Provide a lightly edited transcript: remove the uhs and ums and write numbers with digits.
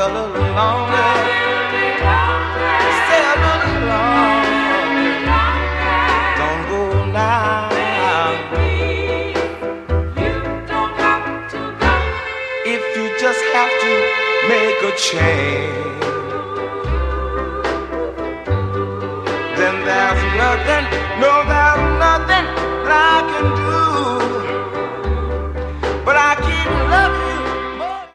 a little longer. Stay a little longer. Don't go now. If you just have to make a change, then there's nothing, no.